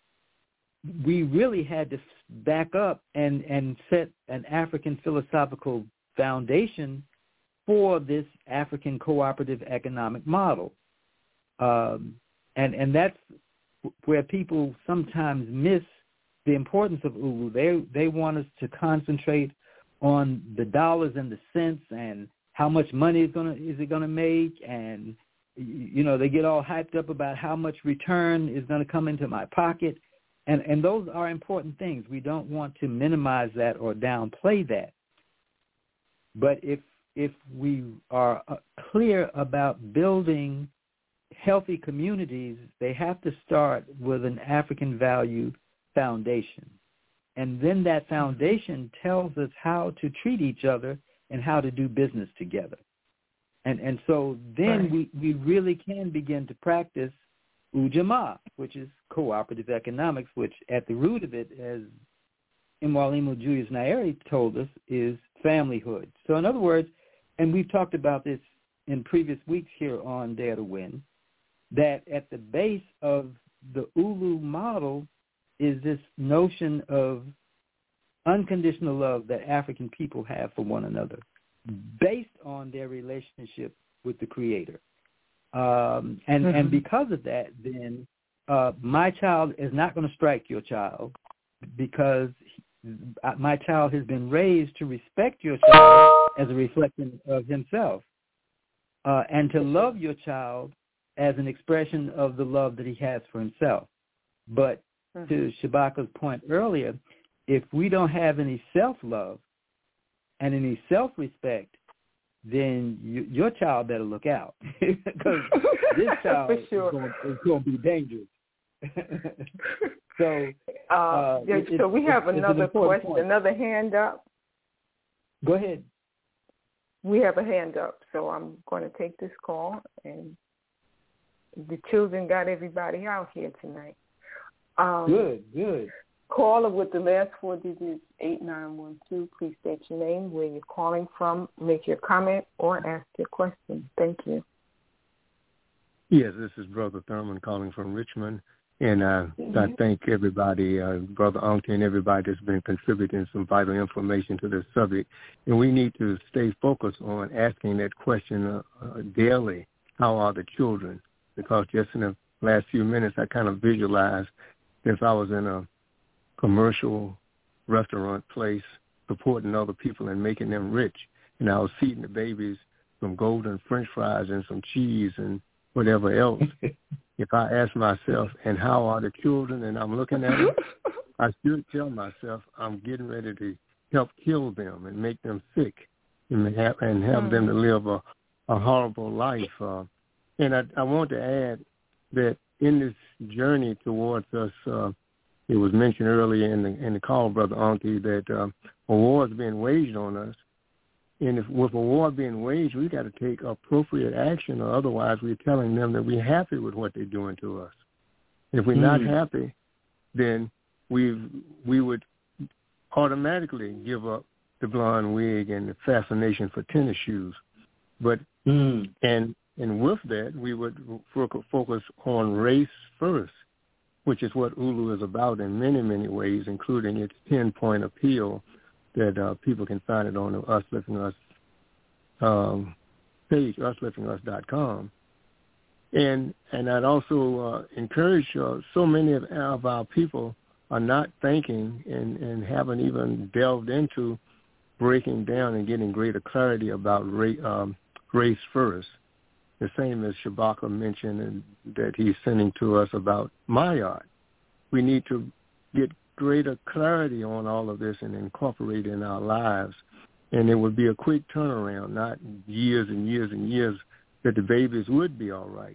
we really had to back up and, and set an African philosophical foundation for this African cooperative economic model. Um, and, and that's where people sometimes miss the importance of Ulu. They, they want us to concentrate on the dollars and the cents and how much money is gonna is it going to make, and you know, they get all hyped up about how much return is going to come into my pocket. And, and those are important things. We don't want to minimize that or downplay that. But if if we are clear about building healthy communities, they have to start with an African value foundation. And then that foundation tells us how to treat each other and how to do business together. And and so then right. we, we really can begin to practice Ujamaa, which is cooperative economics, which at the root of it, as Mwalimu Julius Nyerere told us, is familyhood. So in other words, and we've talked about this in previous weeks here on Dare to Win, that at the base of the Ulu model is this notion of unconditional love that African people have for one another, based on their relationship with the Creator. Um, and, mm-hmm. and because of that, then uh, my child is not going to strike your child because he, my child has been raised to respect your child as a reflection of himself uh, and to love your child as an expression of the love that he has for himself. But mm-hmm. to Shabaka's point earlier, if we don't have any self-love, and any self-respect, then you, your child better look out because this child sure. is, going, is going to be dangerous. so, uh, uh, yeah, it, so we have it's, another it's question, point. another hand up. Go ahead. we have a hand up, so I'm going to take this call, and the children got everybody out here tonight. Um, good, good. Caller with the last four digits, eight nine one two. Please state your name, where you're calling from, make your comment, or ask your question. Thank you. Yes, this is Brother Thurman calling from Richmond. And uh, mm-hmm. I thank everybody, uh, Brother Ankh and everybody that's been contributing some vital information to this subject. And we need to stay focused on asking that question uh, uh, daily, how are the children? Because just in the last few minutes, I kind of visualized if I was in a commercial restaurant place supporting other people and making them rich, and I was feeding the babies some golden French fries and some cheese and whatever else. If I ask myself, and how are the children, and I'm looking at them, I should tell myself I'm getting ready to help kill them and make them sick and have, and have mm. them to live a, a horrible life. Uh, and I, I want to add that in this journey towards us, uh, it was mentioned earlier in the in the call, Brother Anki, that uh, a war is being waged on us. And if with a war being waged, we got to take appropriate action, or otherwise we're telling them that we're happy with what they're doing to us. If we're mm. not happy, then we we would automatically give up the blonde wig and the fascination for tennis shoes. But mm. and and with that, we would focus on race first, which is what Ulu is about in many, many ways, including its ten-point appeal that uh, people can find it on the Us Lifting Us um, page, us lifting us dot com. And and I'd also uh, encourage uh, so many of, of our people are not thinking and, and haven't even delved into breaking down and getting greater clarity about ra- um, race first. The same as Shabaka mentioned and that he's sending to us about Mayat. We need to get greater clarity on all of this and incorporate it in our lives. And it would be a quick turnaround, not years and years and years, that the babies would be all right.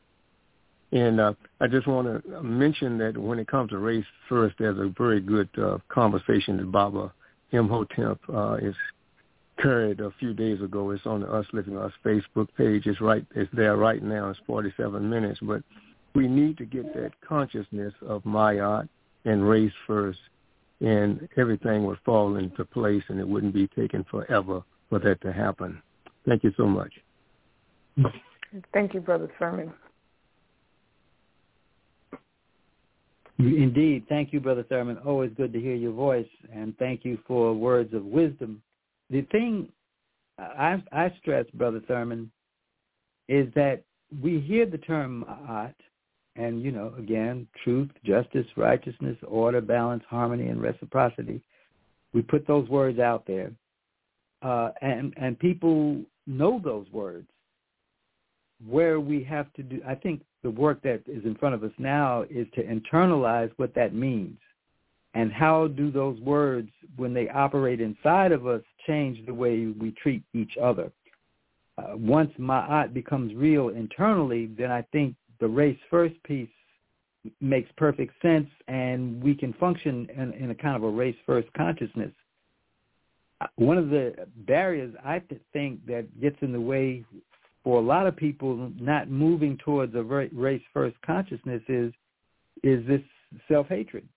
And uh, I just want to mention that when it comes to race first, there's a very good uh, conversation that Baba Imhotep uh, is carried a few days ago. It's on the Us Living Us Facebook page. It's right. It's there right now. It's forty-seven minutes. But we need to get that consciousness of Mayat and race first, and everything would fall into place, and it wouldn't be taken forever for that to happen. Thank you so much. Thank you, Brother Thurman. Indeed. Thank you, Brother Thurman. Always good to hear your voice, and thank you for words of wisdom. The thing I, I stress, Brother Thurman, is that we hear the term Ma'at, and, you know, again, truth, justice, righteousness, order, balance, harmony, and reciprocity. We put those words out there, uh, and, and people know those words. Where we have to do, I think the work that is in front of us now is to internalize what that means. And how do those words, when they operate inside of us, change the way we treat each other? Uh, once Ma'at becomes real internally, then I think the race first piece makes perfect sense, and we can function in, in a kind of a race first consciousness. One of the barriers I think that gets in the way for a lot of people not moving towards a race first consciousness is is this self-hatred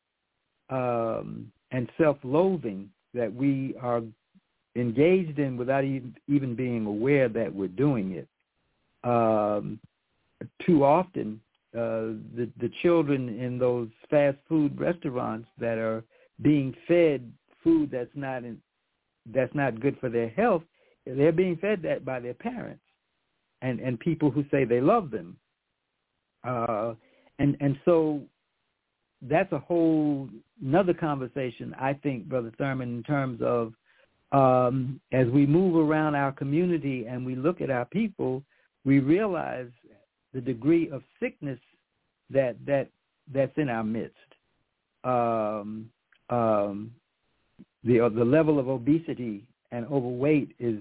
um, and self-loathing that we are engaged in without even, even being aware that we're doing it. Um, too often, uh, the, the children in those fast food restaurants that are being fed food that's not in, that's not good for their health, they're being fed that by their parents and, and people who say they love them. Uh, and, and so that's a whole another conversation, I think, Brother Thurman, in terms of um, as we move around our community and we look at our people, we realize the degree of sickness that that that's in our midst. Um, um, the uh, the level of obesity and overweight is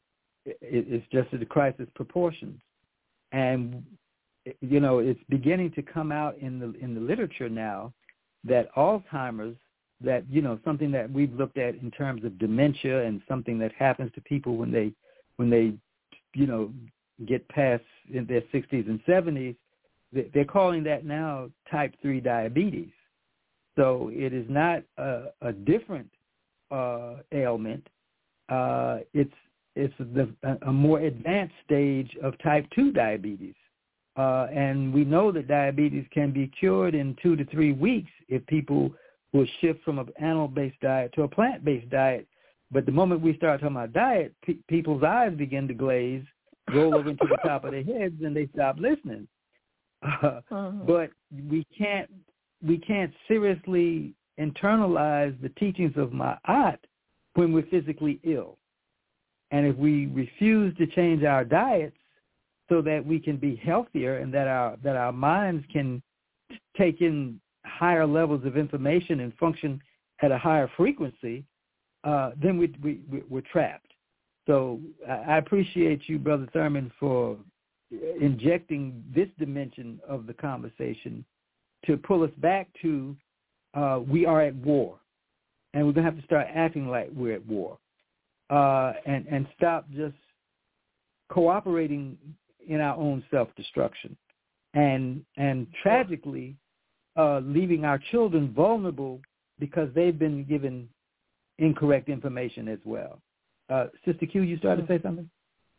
is just at the crisis proportions, and you know it's beginning to come out in the in the literature now that Alzheimer's, that you know something that we've looked at in terms of dementia and something that happens to people when they when they, you know, get past in their sixties and seventies, they're calling that now type three diabetes. So it is not a, a different uh, ailment. Uh, it's it's the, a more advanced stage of type two diabetes. Uh, and we know that diabetes can be cured in two to three weeks if people will shift from an animal-based diet to a plant-based diet. But the moment we start talking about diet, pe- people's eyes begin to glaze, roll over into the top of their heads, and they stop listening. Uh, uh-huh. But we can't we can't seriously internalize the teachings of Ma'at when we're physically ill. And if we refuse to change our diets so that we can be healthier and that our that our minds can take in higher levels of information and function at a higher frequency, uh, then we, we, we're trapped. So I appreciate you, Brother Thurman, for injecting this dimension of the conversation to pull us back to uh, we are at war, and we're going to have to start acting like we're at war, uh, and, and stop just cooperating in our own self-destruction, and and tragically uh, leaving our children vulnerable because they've been given incorrect information as well. Uh, Sister Q, you started to say something?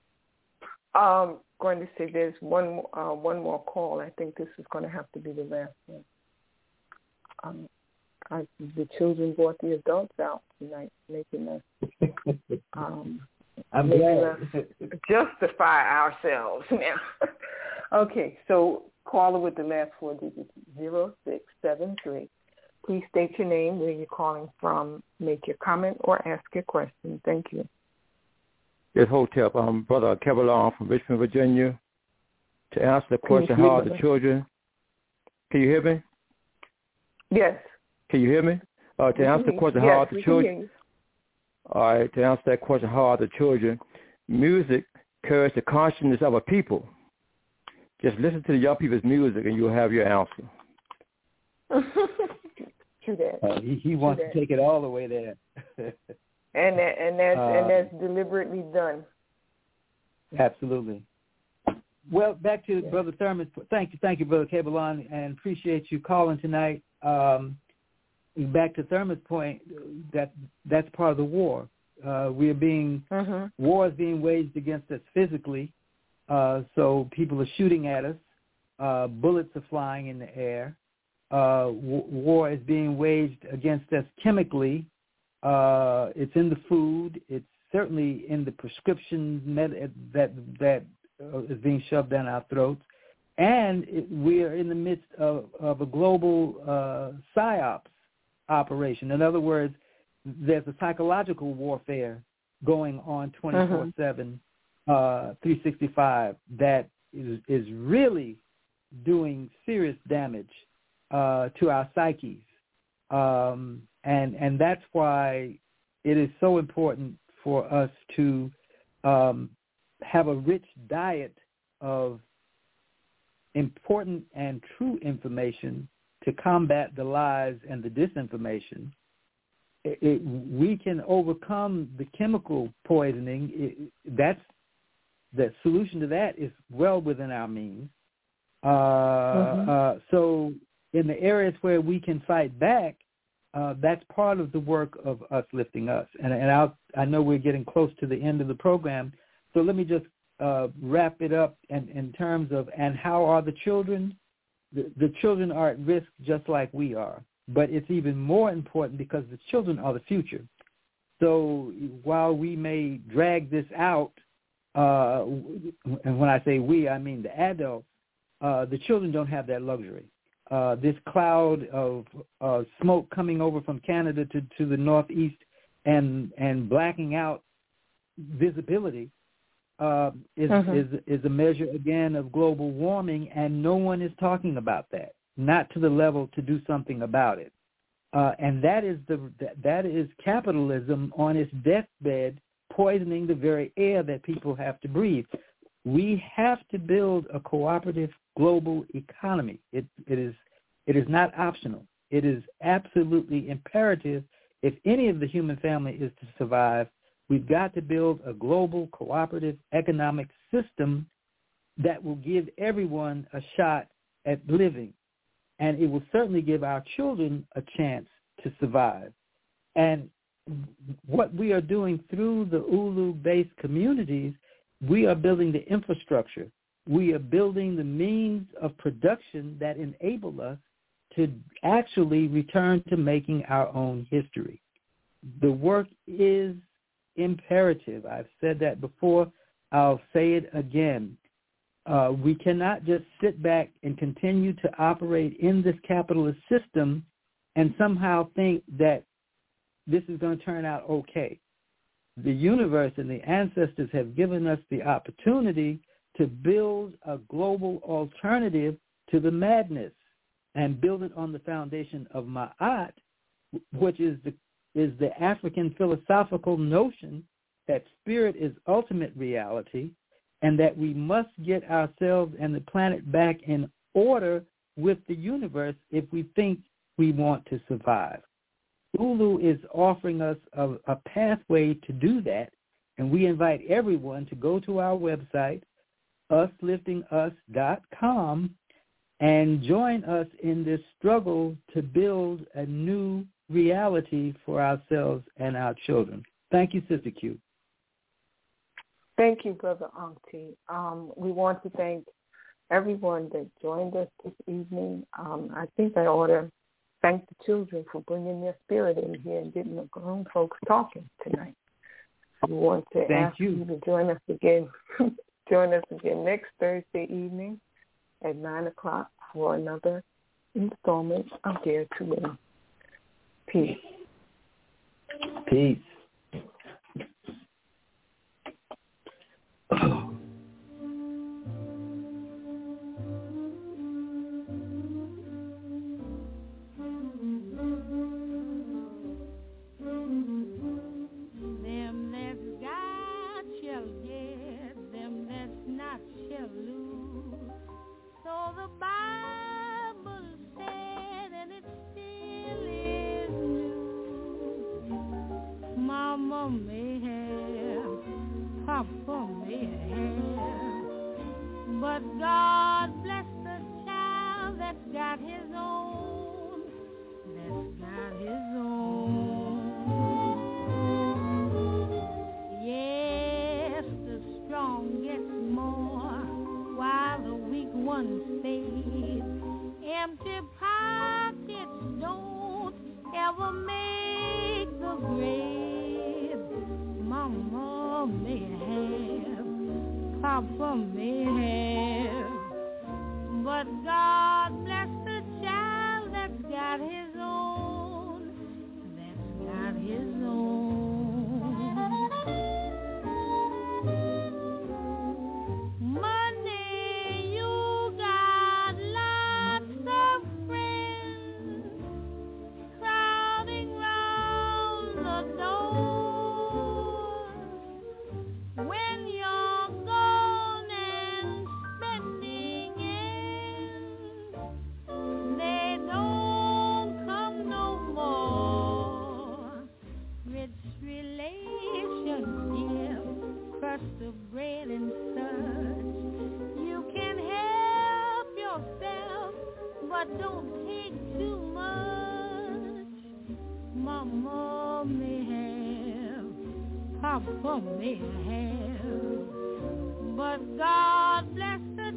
Um, going to say there's one uh, one more call. I think this is going to have to be the last one. Um, I, the children brought the adults out tonight, making us um, I'm making glad. us justify ourselves now. Okay, so caller with the last four digits, zero six seven three. Please state your name, where you're calling from, make your comment, or ask your question. Thank you. Yes, Hotep. I'm Brother Kevlar from Richmond, Virginia. To answer the question, how are the children? Can you hear me? Yes. Can you hear me? Uh, to answer the question, yes, how are the children? All right, to answer that question, how are the children? Music carries the consciousness of a people. Just listen to the young people's music and you'll have your answer. True that. Uh, he, he wants that. to take it all the way there. and that, and that's uh, and that's deliberately done. Absolutely. Well, back to yeah. Brother Thurman. Thank you, thank you, Brother Kebalon, and appreciate you calling tonight. Um, back to Thurman's point, that that's part of the war. Uh, we are being mm-hmm. war is being waged against us physically. Uh, so people are shooting at us. Uh, bullets are flying in the air. Uh, w- war is being waged against us chemically. Uh, it's in the food. It's certainly in the prescription med- that that uh, is being shoved down our throats. And it, we are in the midst of, of a global uh, psyops operation. In other words, there's a psychological warfare going on twenty-four seven, uh, three sixty-five that is, is really doing serious damage uh, to our psyches. Um, and, and that's why it is so important for us to um, have a rich diet of important and true information to combat the lies and the disinformation. It, it, we can overcome the chemical poisoning. It, that's the solution to that is well within our means. Uh, mm-hmm. uh, so in the areas where we can fight back, uh, that's part of the work of us lifting us. And, and I'll, I know we're getting close to the end of the program, so let me just uh, wrap it up in, in terms of, and how are the children? The, the children are at risk just like we are, but it's even more important because the children are the future. So while we may drag this out, uh, and when I say we, I mean the adults, uh, the children don't have that luxury. Uh, this cloud of uh, smoke coming over from Canada to, to the northeast and and blacking out visibility uh, is, mm-hmm. is is a measure, again, of global warming, and no one is talking about that, not to the level to do something about it. Uh, and that is the that, that is capitalism on its deathbed, poisoning the very air that people have to breathe. We have to build a cooperative global economy. It, it is it is not optional. It is absolutely imperative if any of the human family is to survive We've got to build a global cooperative economic system that will give everyone a shot at living. And it will certainly give our children a chance to survive. And what we are doing through the Ulu-based communities, we are building the infrastructure. We are building the means of production that enable us to actually return to making our own history. The work is imperative. I've said that before. I'll say it again. Uh, we cannot just sit back and continue to operate in this capitalist system and somehow think that this is going to turn out okay. The universe and the ancestors have given us the opportunity to build a global alternative to the madness and build it on the foundation of Ma'at, which is the is the African philosophical notion that spirit is ultimate reality and that we must get ourselves and the planet back in order with the universe if we think we want to survive. Ulu is offering us a, a pathway to do that, and we invite everyone to go to our website, us lifting us dot com, and join us in this struggle to build a new reality for ourselves and our children. Thank you, Sister Q. Thank you, Brother Ankti. Um, we want to thank everyone that joined us this evening. Um, I think I ought to thank the children for bringing their spirit in here and getting the grown folks talking tonight. We want to thank ask you. you to join us again. Join us again next Thursday evening at nine o'clock for another installment of Dare to Win. Peace. Peace. Papa may have, but God bless the